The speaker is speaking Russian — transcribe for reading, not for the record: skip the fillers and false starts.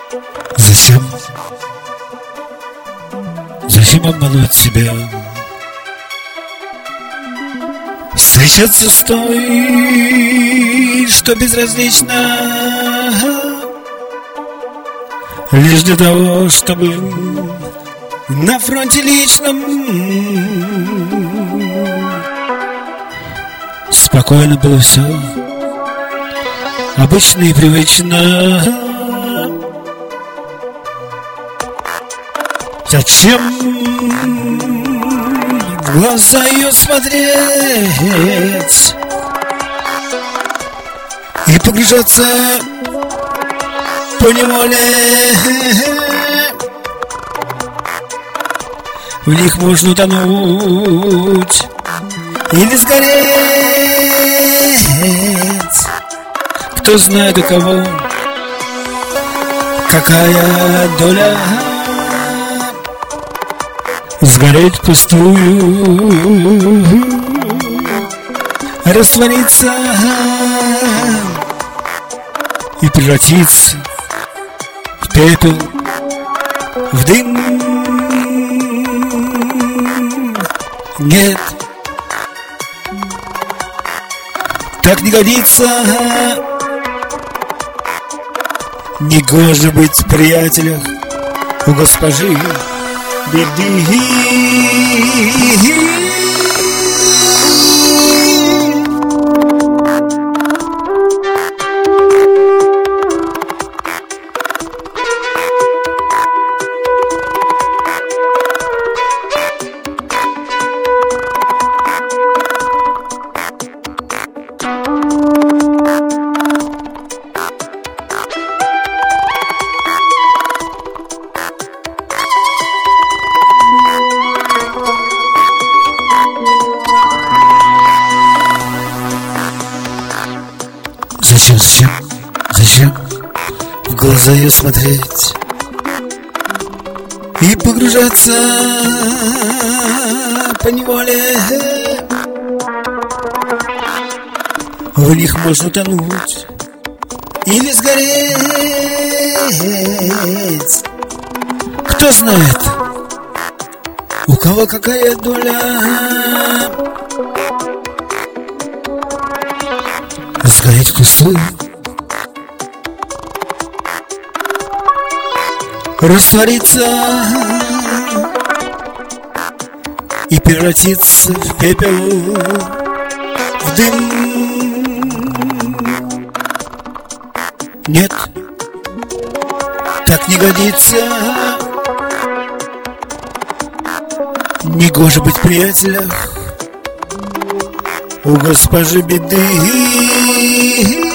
Зачем? Зачем обмануть себя? Встречаться с той, что безразлично, лишь для того, чтобы на фронте личном спокойно было все, обычно и привычно. Зачем в глаза ее смотреть и погружаться поневоле? В них можно утонуть или сгореть. Кто знает, у кого какая доля. Сгореть впустую, раствориться и превратиться в пепел, в дым. Нет, так не годится. Негоже быть в приятелях у госпожи беды. Зачем в глаза ее смотреть и погружаться поневоле? В них можно утонуть или сгореть. Кто знает, у кого какая доля. Сгореть впустую, раствориться и превратиться в пепел, в дым. Нет, так не годится. Негоже быть в приятелях у госпожи беды.